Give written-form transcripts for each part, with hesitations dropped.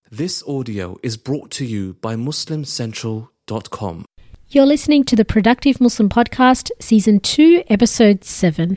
This audio is brought to you by MuslimCentral.com. You're listening to the Productive Muslim Podcast, Season 2, Episode 7.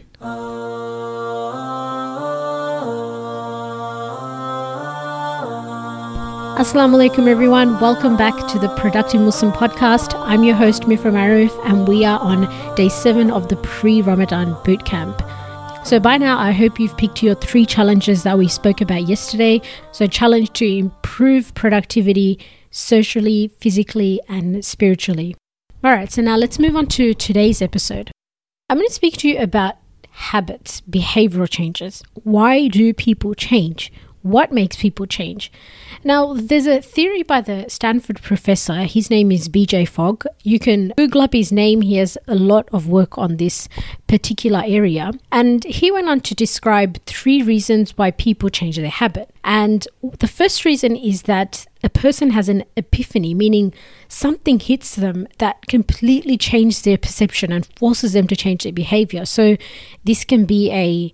Assalamu alaikum everyone, welcome back to the Productive Muslim Podcast. I'm your host Mifra Maruf and we are on Day 7 of the pre-Ramadan bootcamp. So by now I hope you've picked your 3 challenges that we spoke about yesterday. So challenge to improve productivity socially, physically and spiritually. Alright, so now let's move on to today's episode. I'm going to speak to you about habits, behavioral changes. Why do people change? What makes people change? Now, there's a theory by the Stanford professor. His name is BJ Fogg. You can Google up his name. He has a lot of work on this particular area. And he went on to describe 3 reasons why people change their habit. And the first reason is that a person has an epiphany, meaning something hits them that completely changes their perception and forces them to change their behavior. So this can be a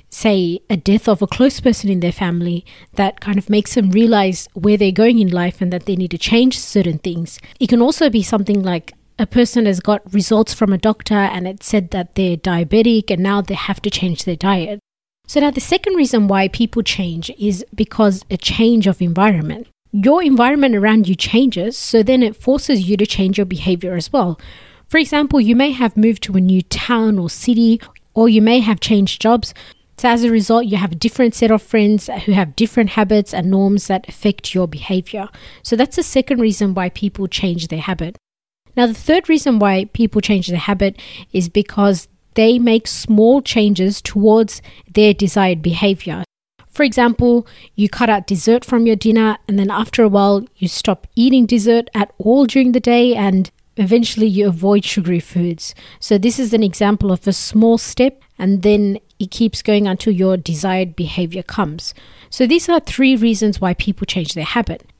death of a close person in their family that kind of makes them realize where they're going in life and that they need to change certain things. It can also be something like a person has got results from a doctor and it said that they're diabetic and now they have to change their diet. So now the second reason why people change is because a change of environment. Your environment around you changes, so then it forces you to change your behavior as well. For example, you may have moved to a new town or city, or you may have changed jobs. So as a result, you have a different set of friends who have different habits and norms that affect your behavior. So that's the second reason why people change their habit. Now, the third reason why people change their habit is because they make small changes towards their desired behavior. For example, you cut out dessert from your dinner and then after a while you stop eating dessert at all during the day and eventually you avoid sugary foods. So this is an example of a small step and then it keeps going until your desired behavior comes. So these are 3 reasons why people change their habit.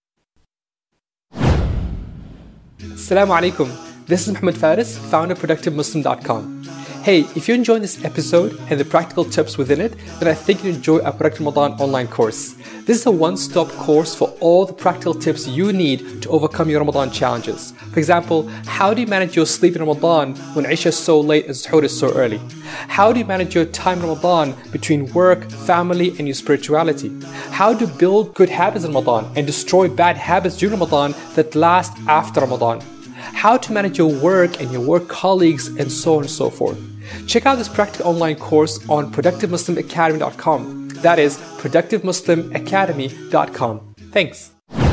Assalamu alaikum. This is Muhammad Faris, founder of ProductiveMuslim.com. Hey, if you're enjoying this episode and the practical tips within it, then I think you'll enjoy our Productive Ramadan online course. This is a one-stop course for all the practical tips you need to overcome your Ramadan challenges. For example, how do you manage your sleep in Ramadan when Isha is so late and Suhoor is so early? How do you manage your time in Ramadan between work, family, and your spirituality? How to build good habits in Ramadan and destroy bad habits during Ramadan that last after Ramadan? How to manage your work and your work colleagues and so on and so forth. Check out this practical online course on ProductiveMuslimAcademy.com. That is ProductiveMuslimAcademy.com. Thanks.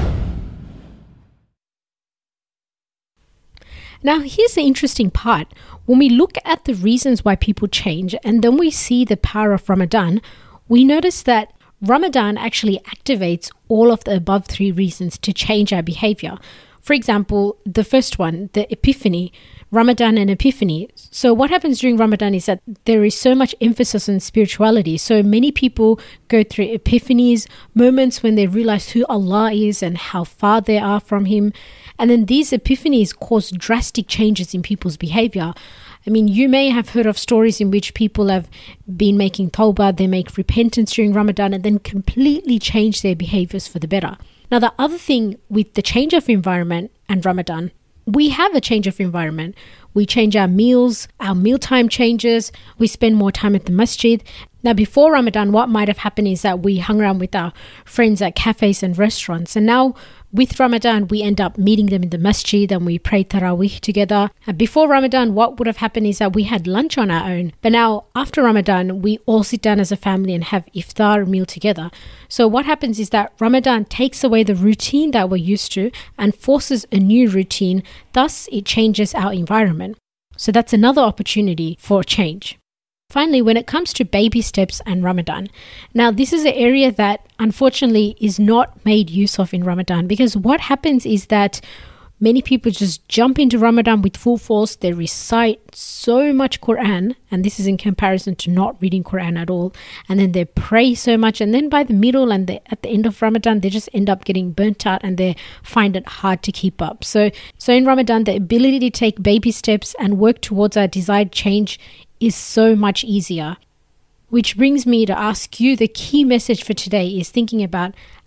Now, here's the interesting part. When we look at the reasons why people change and then we see the power of Ramadan, we notice that Ramadan actually activates all of the above 3 reasons to change our behavior. For example, the first one, the epiphany, Ramadan and epiphany. So what happens during Ramadan is that there is so much emphasis on spirituality. So many people go through epiphanies, moments when they realize who Allah is and how far they are from Him. And then these epiphanies cause drastic changes in people's behavior. I mean, you may have heard of stories in which people have been making tawbah, they make repentance during Ramadan and then completely change their behaviors for the better. Now, the other thing with the change of environment and Ramadan, we have a change of environment. We change our meals, our mealtime changes, we spend more time at the masjid. Now, before Ramadan, what might have happened is that we hung around with our friends at cafes and restaurants. And now with Ramadan, we end up meeting them in the masjid and we pray Taraweeh together. And before Ramadan, what would have happened is that we had lunch on our own. But now after Ramadan, we all sit down as a family and have iftar meal together. So what happens is that Ramadan takes away the routine that we're used to and forces a new routine. Thus, it changes our environment. So that's another opportunity for change. Finally, when it comes to baby steps and Ramadan, now this is an area that unfortunately is not made use of in Ramadan because what happens is that many people just jump into Ramadan with full force. They recite so much Quran, and this is in comparison to not reading Quran at all. And then they pray so much, and then by the middle and at the end of Ramadan, they just end up getting burnt out and they find it hard to keep up. So in Ramadan, the ability to take baby steps and work towards our desired change is so much easier. Which brings me to ask you, the key message for today is thinking about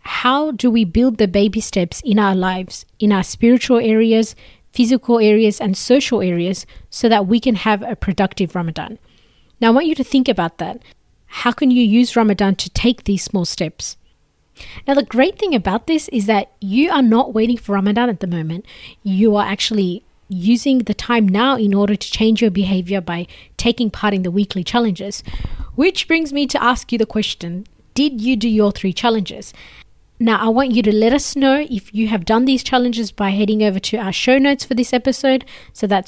how do we build the baby steps in our lives, in our spiritual areas, physical areas, and social areas so that we can have a productive Ramadan? Now, I want you to think about that. How can you use Ramadan to take these small steps? Now, the great thing about this is that you are not waiting for Ramadan at the moment. You are actually using the time now in order to change your behavior by taking part in the weekly challenges. Which brings me to ask you the question, did you do your 3 challenges? Now, I want you to let us know if you have done these challenges by heading over to our show notes for this episode. So that's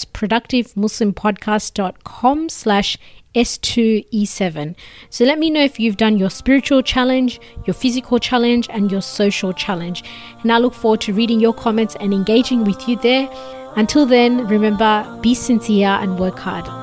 productivemuslimpodcast.com/S2E7. So let me know if you've done your spiritual challenge, your physical challenge, and your social challenge. And I look forward to reading your comments and engaging with you there. Until then, remember, be sincere and work hard.